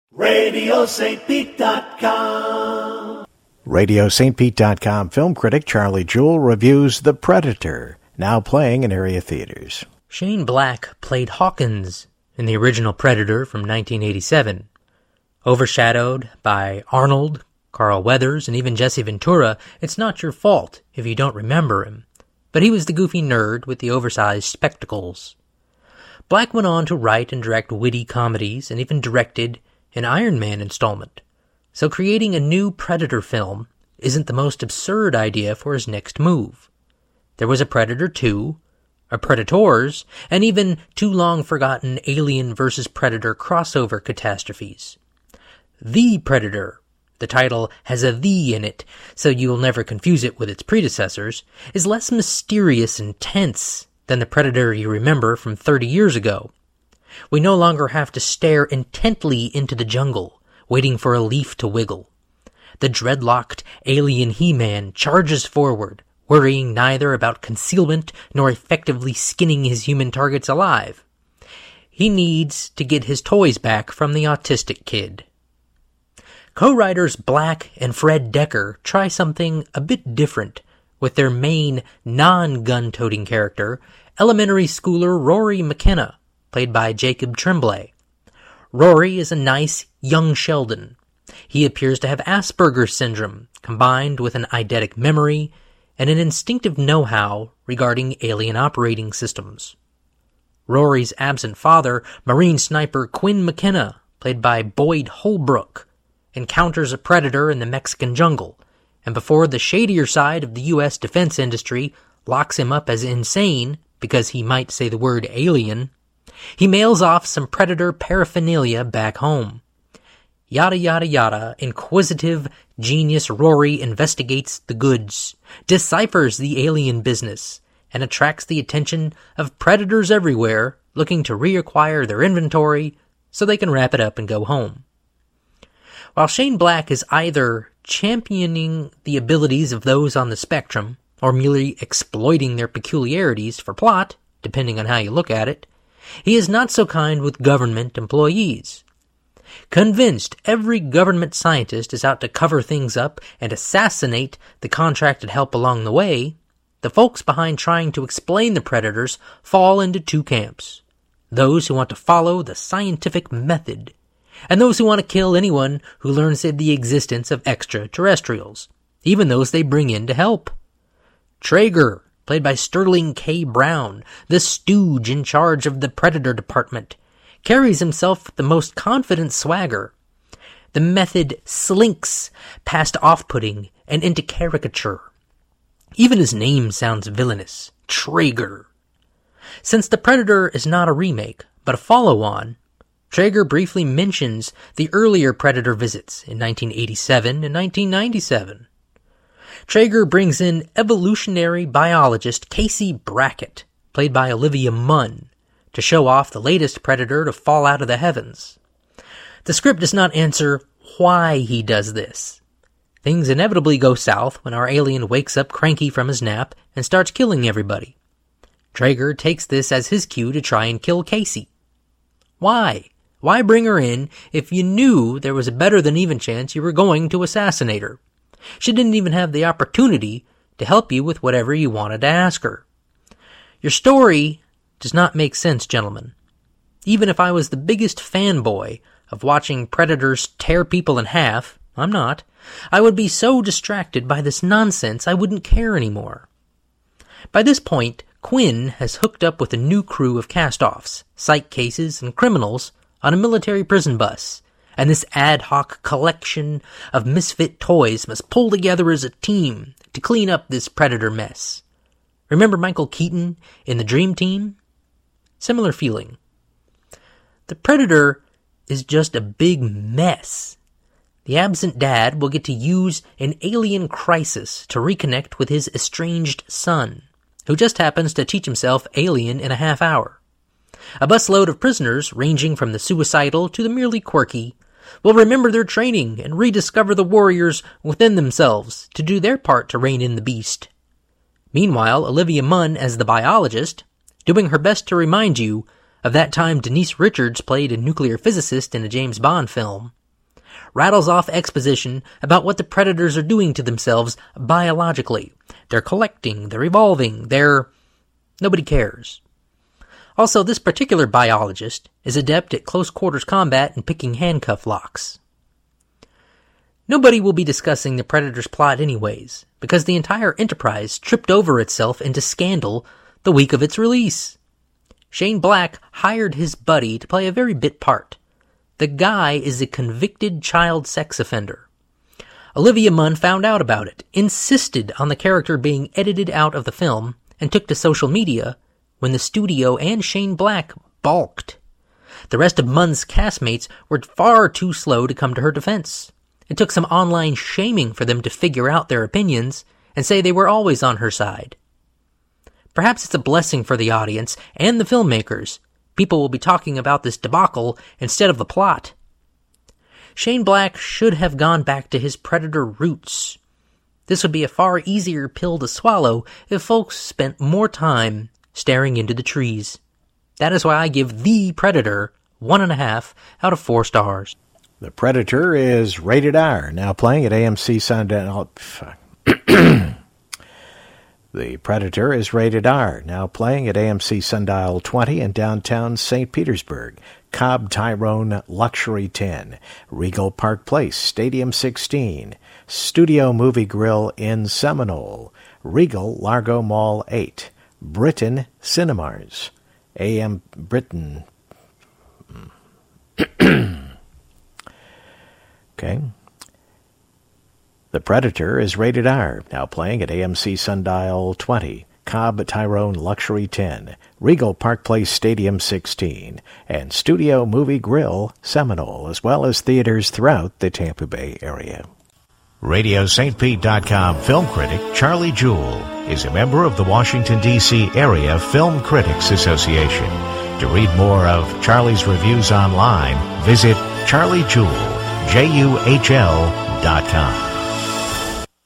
RadioSt.Pete.com. RadioSt.Pete.com film critic Charlie Jewell reviews The Predator, now playing in area theaters. Shane Black played Hawkins in the original Predator from 1987. Overshadowed by Arnold, Carl Weathers, and even Jesse Ventura, it's not your fault if you don't remember him. But he was the goofy nerd with the oversized spectacles. Black went on to write and direct witty comedies and even directed an Iron Man installment. So creating a new Predator film isn't the most absurd idea for his next move. There was a Predator 2, a Predators, and even two long-forgotten Alien vs. Predator crossover catastrophes. The Predator, the title has a "the" in it, so you'll never confuse it with its predecessors, is less mysterious and tense than the Predator you remember from 30 years ago. We no longer have to stare intently into the jungle, waiting for a leaf to wiggle. The dreadlocked alien He-Man charges forward, worrying neither about concealment nor effectively skinning his human targets alive. He needs to get his toys back from the autistic kid. Co-writers Black and Fred Decker try something a bit different with their main non-gun-toting character, elementary schooler Rory McKenna, played by Jacob Tremblay. Rory is a nice, young Sheldon. He appears to have Asperger's syndrome, combined with an eidetic memory and an instinctive know-how regarding alien operating systems. Rory's absent father, Marine sniper Quinn McKenna, played by Boyd Holbrook, encounters a predator in the Mexican jungle, and before the shadier side of the U.S. defense industry locks him up as insane because he might say the word alien, he mails off some Predator paraphernalia back home. Yada yada yada, inquisitive genius Rory investigates the goods, deciphers the alien business, and attracts the attention of predators everywhere looking to reacquire their inventory so they can wrap it up and go home. While Shane Black is either championing the abilities of those on the spectrum, or merely exploiting their peculiarities for plot, depending on how you look at it, he is not so kind with government employees. Convinced every government scientist is out to cover things up and assassinate the contracted help along the way, the folks behind trying to explain the predators fall into two camps. Those who want to follow the scientific method, and those who want to kill anyone who learns of the existence of extraterrestrials, even those they bring in to help. Traeger, played by Sterling K. Brown, the stooge in charge of the Predator Department, carries himself with the most confident swagger. The method slinks past off-putting and into caricature. Even his name sounds villainous, Traeger. Since The Predator is not a remake, but a follow-on, Traeger briefly mentions the earlier Predator visits in 1987 and 1997. Traeger brings in evolutionary biologist Casey Brackett, played by Olivia Munn, to show off the latest Predator to fall out of the heavens. The script does not answer why he does this. Things inevitably go south when our alien wakes up cranky from his nap and starts killing everybody. Traeger takes this as his cue to try and kill Casey. Why? Why bring her in if you knew there was a better than even chance you were going to assassinate her? She didn't even have the opportunity to help you with whatever you wanted to ask her. Your story does not make sense, gentlemen. Even if I was the biggest fanboy of watching predators tear people in half, I'm not, I would be so distracted by this nonsense I wouldn't care anymore. By this point, Quinn has hooked up with a new crew of cast-offs, psych cases, and criminals on a military prison bus, and this ad hoc collection of misfit toys must pull together as a team to clean up this Predator mess. Remember Michael Keaton in The Dream Team? Similar feeling. The Predator is just a big mess. The absent dad will get to use an alien crisis to reconnect with his estranged son, who just happens to teach himself alien in a half hour. A busload of prisoners, ranging from the suicidal to the merely quirky, will remember their training and rediscover the warriors within themselves to do their part to rein in the beast. Meanwhile, Olivia Munn as the biologist, doing her best to remind you of that time Denise Richards played a nuclear physicist in a James Bond film, rattles off exposition about what the predators are doing to themselves biologically. They're collecting, they're evolving, nobody cares. Also, this particular biologist is adept at close-quarters combat and picking handcuff locks. Nobody will be discussing the Predator's plot anyways, because the entire enterprise tripped over itself into scandal the week of its release. Shane Black hired his buddy to play a very bit part. The guy is a convicted child sex offender. Olivia Munn found out about it, insisted on the character being edited out of the film, and took to social media when the studio and Shane Black balked. The rest of Munn's castmates were far too slow to come to her defense. It took some online shaming for them to figure out their opinions and say they were always on her side. Perhaps it's a blessing for the audience and the filmmakers. People will be talking about this debacle instead of the plot. Shane Black should have gone back to his Predator roots. This would be a far easier pill to swallow if folks spent more time staring into the trees. That is why I give The Predator 1.5 out of 4 stars. The Predator is rated R, now playing at AMC Sundial. The Predator is rated R, now playing at AMC Sundial 20 in downtown St. Petersburg, Cobb Tyrone Luxury 10, Regal Park Place Stadium 16, Studio Movie Grill in Seminole, Regal Largo Mall 8, Britain Cinemas, AM Britain. Okay. The Predator is rated R, now playing at AMC Sundial 20, Cobb Tyrone Luxury 10, Regal Park Place Stadium 16, and Studio Movie Grill Seminole, as well as theaters throughout the Tampa Bay area. RadioSt.Pete.com film critic Charlie Jewell is a member of the Washington, D.C. Area Film Critics Association. To read more of Charlie's reviews online, visit charliejewell.com.